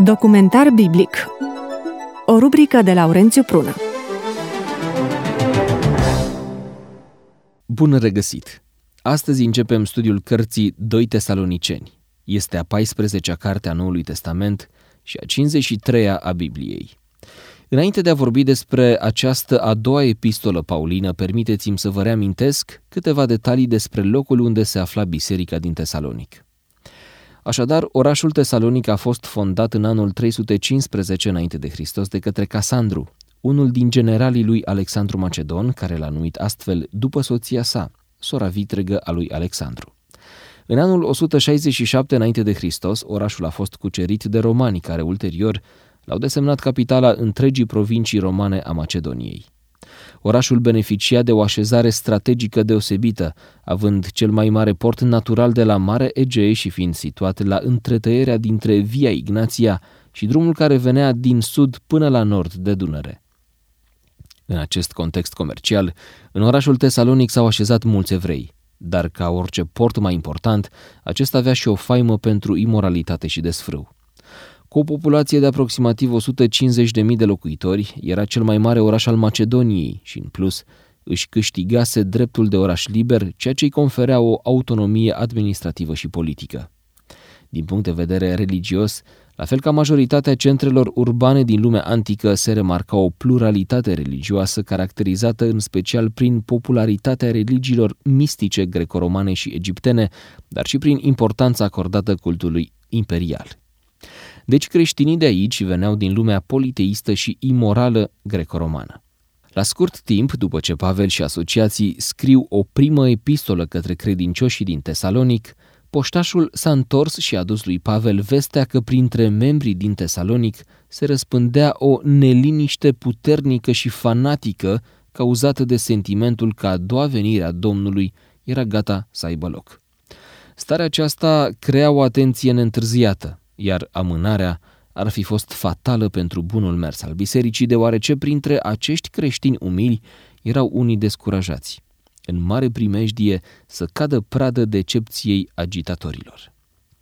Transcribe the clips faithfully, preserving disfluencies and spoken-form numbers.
Documentar biblic. O rubrică de Laurențiu Prună. Bun regăsit! Astăzi începem studiul cărții doi Tesaloniceni. Este a paisprezecea carte a Noului Testament și a cincizeci și treia a Bibliei. Înainte de a vorbi despre această a doua epistolă paulină, permiteți-mi să vă reamintesc câteva detalii despre locul unde se afla biserica din Tesalonic. Așadar, orașul Tesalonic a fost fondat în anul trei sute cincisprezece înainte de Hristos de către Casandru, unul din generalii lui Alexandru Macedon, care l-a numit astfel după soția sa, sora vitregă a lui Alexandru. În anul o sută șaizeci și șapte înainte de Hristos, orașul a fost cucerit de romani, care ulterior l-au desemnat capitala întregii provincii romane a Macedoniei. Orașul beneficia de o așezare strategică deosebită, având cel mai mare port natural de la Mare Egee și fiind situat la întretăierea dintre Via Ignatia și drumul care venea din sud până la nord de Dunăre. În acest context comercial, în orașul Tesalonic s-au așezat mulți evrei, dar ca orice port mai important, acesta avea și o faimă pentru imoralitate și desfrâu. Cu o populație de aproximativ o sută cincizeci de mii de locuitori, era cel mai mare oraș al Macedoniei și, în plus, își câștigase dreptul de oraș liber, ceea ce îi conferea o autonomie administrativă și politică. Din punct de vedere religios, la fel ca majoritatea centrelor urbane din lumea antică, se remarca o pluralitate religioasă caracterizată în special prin popularitatea religiilor mistice greco-romane și egiptene, dar și prin importanța acordată cultului imperial. Deci creștinii de aici veneau din lumea politeistă și imorală greco-romană. La scurt timp, după ce Pavel și asociații scriu o primă epistolă către credincioșii din Tesalonic, poștașul s-a întors și a dus lui Pavel vestea că printre membrii din Tesalonic se răspândea o neliniște puternică și fanatică cauzată de sentimentul că a doua venire a Domnului era gata să aibă loc. Starea aceasta crea o atenție neîntârziată, iar amânarea ar fi fost fatală pentru bunul mers al bisericii, deoarece printre acești creștini umili erau unii descurajați, în mare primejdie să cadă pradă decepției agitatorilor.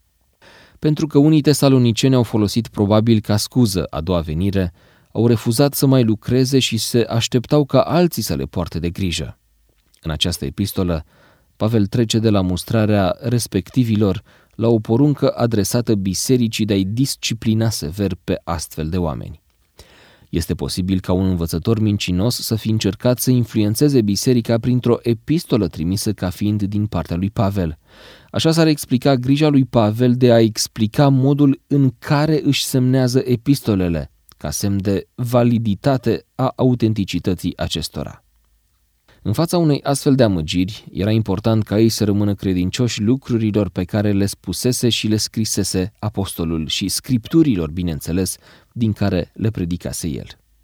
Pentru că unii tesaloniceni au folosit probabil ca scuză a doua venire, au refuzat să mai lucreze și se așteptau ca alții să le poarte de grijă. În această epistolă, Pavel trece de la mustrarea respectivilor la o poruncă adresată bisericii de a-i disciplina sever pe astfel de oameni. Este posibil ca un învățător mincinos să fi încercat să influențeze biserica printr-o epistolă trimisă ca fiind din partea lui Pavel. Așa s-ar explica grija lui Pavel de a explica modul în care își semnează epistolele, ca semn de validitate a autenticității acestora. În fața unei astfel de amăgiri, era important ca ei să rămână credincioși lucrurilor pe care le spusese și le scrisese apostolul și scripturilor, bineînțeles, din care le predicase el.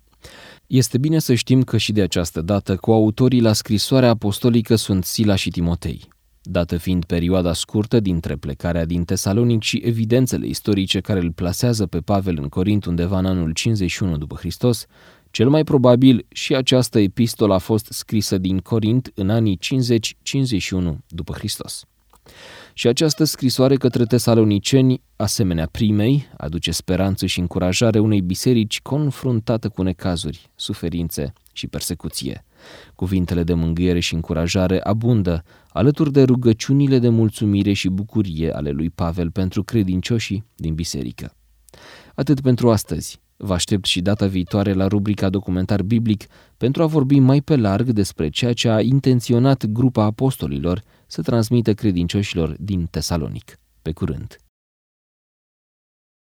Este bine să știm că și de această dată coautorii la scrisoarea apostolică sunt Sila și Timotei. Dată fiind perioada scurtă dintre plecarea din Tesalonic și evidențele istorice care îl plasează pe Pavel în Corint undeva în anul cincizeci și unu după Hristos, cel mai probabil și această epistolă a fost scrisă din Corint în anii cincizeci cincizeci și unu după Hristos. Și această scrisoare către tesaloniceni, asemenea primei, aduce speranță și încurajare unei biserici confruntată cu necazuri, suferințe și persecuție. Cuvintele de mângâiere și încurajare abundă, alături de rugăciunile de mulțumire și bucurie ale lui Pavel pentru credincioșii din biserică. Atât pentru astăzi. Vă aștept și data viitoare la rubrica Documentar biblic pentru a vorbi mai pe larg despre ceea ce a intenționat grupa apostolilor să transmită credincioșilor din Tesalonic. Pe curând!